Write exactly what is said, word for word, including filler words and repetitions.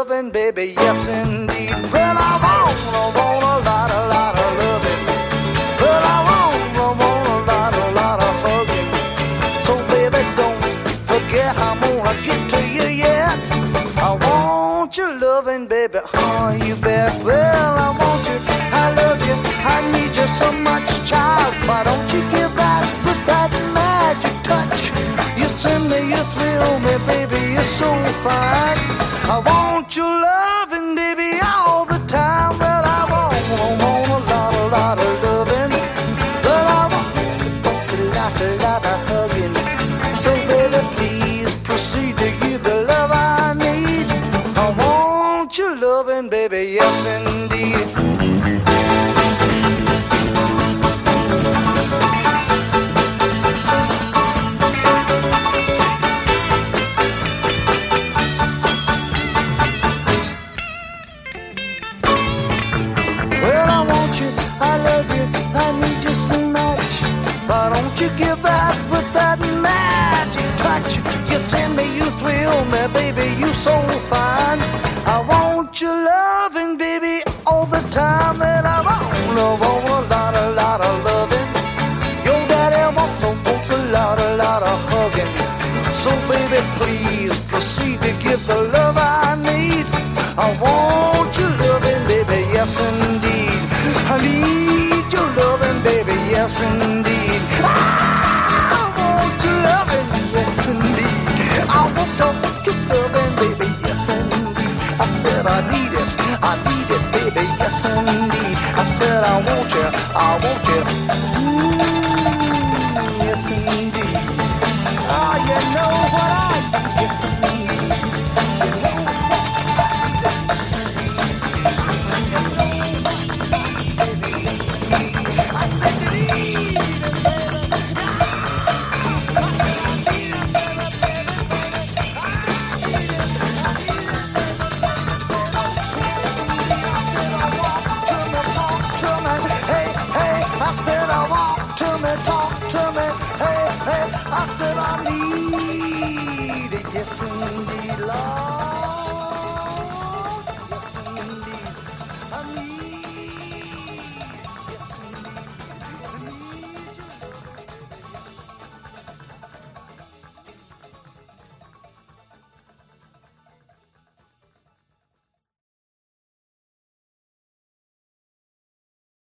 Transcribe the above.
loving, baby, yes indeed. Well, I want, I want a lot, a lot of loving. Well, I want, I want a lot, a lot of hugging. So baby, don't forget I'm gonna get to you yet. I want your loving, baby, oh, you bet. Well, I want you, I love you, I need you so much, child. Why don't you give that with that magic touch? You send me, you thrill me, baby, you're so fine. I want your loving, baby, all the time. Well, I want, I want a lot, a lot of loving. Well, I want a lot, a lot of hugging. So baby, please proceed to give the love I need. I want your loving, baby, yes indeed. Why don't you give that with that magic touch? You send me, you thrill me, baby, you so fine. I want your loving, baby, all the time. And I want, I want a lot, a lot of loving. Your daddy wants, wants a lot, a lot of hugging. So baby, please proceed to give the love I need. I want your loving, baby, yes indeed. I need your loving, baby, yes indeed. I want your loving, yes indeed. I want your loving, baby, yes indeed. I said I need it, I need it, baby, yes indeed. I said I want you, I want you, mm, yes indeed.